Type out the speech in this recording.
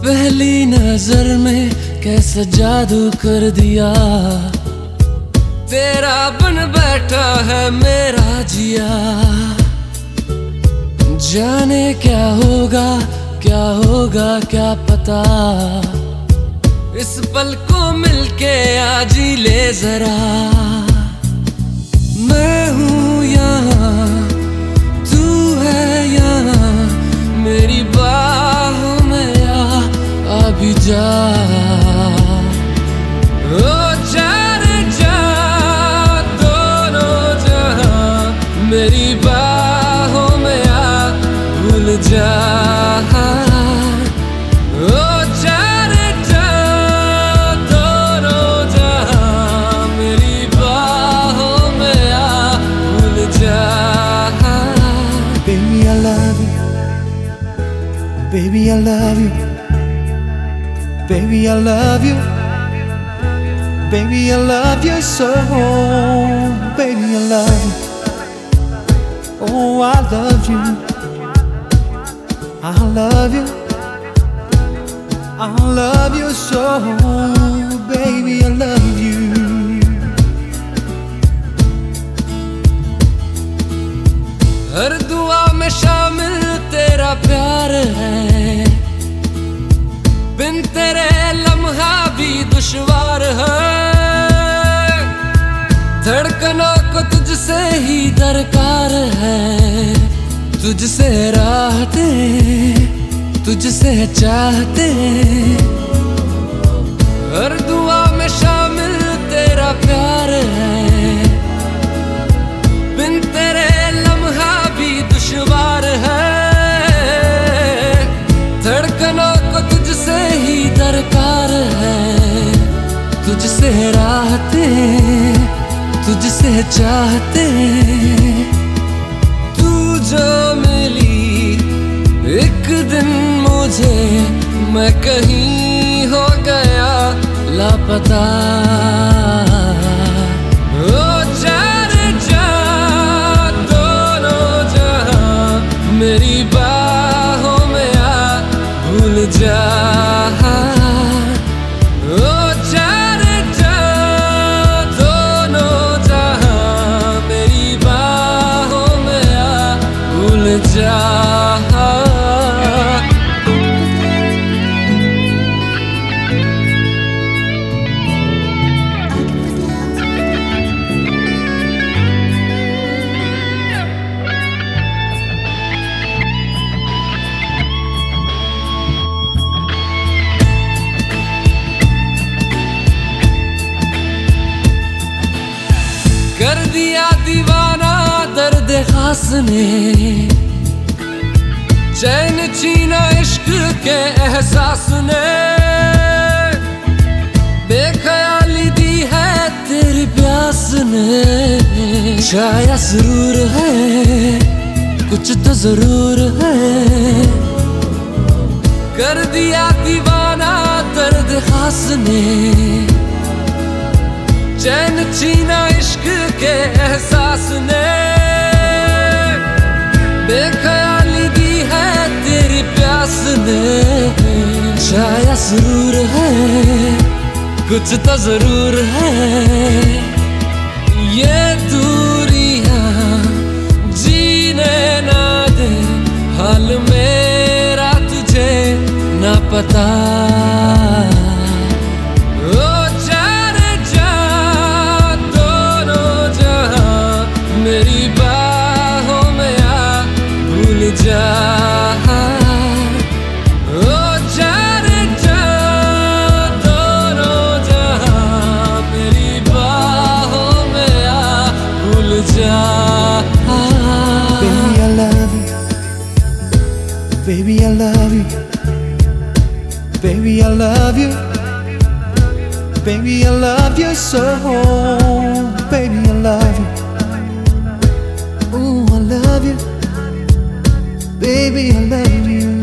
पहली नजर में कैसा जादू कर दिया, तेरा बन बैठा है मेरा जिया। जाने क्या होगा क्या पता, इस पल को मिलके आज ही ले जरा। मैं हूँ यहाँ, तू है यहाँ, मेरी बाहों में आ भी जा। ओ जाने जा दोनों जहां, मेरी बाहों में आ भूल जा। ओ जाने जा दोनों जहां, मेरी बाहों में आ भूल जा। Baby, I love you. Baby, I love you. Baby, I love you. Baby, I love you so. Baby, I love you. Oh, I love you. I love you. I love you so. Baby, I love you. हर दुआ में शामिल तेरा प्यार है, बिन तेरे लम्हा भी दुश्वार है। धड़कनों को तुझसे ही दरकार है, तुझसे राहते तुझसे चाहते। हर दुआ में शामिल तेरा प्यार है, बिन तेरे लम्हा भी दुश्वार है। धड़कनों को तुझसे ही दरकार है, तुझसे राहते तुझसे चाहते। तू जो मिली एक दिन मुझे, मैं कहीं हो गया लापता। ओ जाने जा दोनों जहां, मेरी बाहों में आ भूल जा। ओ जाने जा दोनों जहां, मेरी बाहों में आ भूल जा। कर दिया दीवाना दर्द खास ने, चैन छीना इश्क के एहसास ने। बेख्याली दी है तेरी प्यास ने, शायद जरूर है कुछ तो जरूर है। कर दिया दीवाना दर्द खास ने, चैन छीना इश्क के एहसास ने। बेख्याली दी है तेरी प्यास ने, शायद जरूर है कुछ तो जरूर है। ये दूरियां जीने ना दे, हाल मेरा तुझे ना पता। मेरी बाहों में आ भूल जा। ओ जाने जा दोनों जहां, मेरी बाहों में आ भूल जा। Baby, I love you. Baby, I love you. Baby, I love you. Baby, I love you so. Baby, I love you. Oh, I love you. Baby, I love you.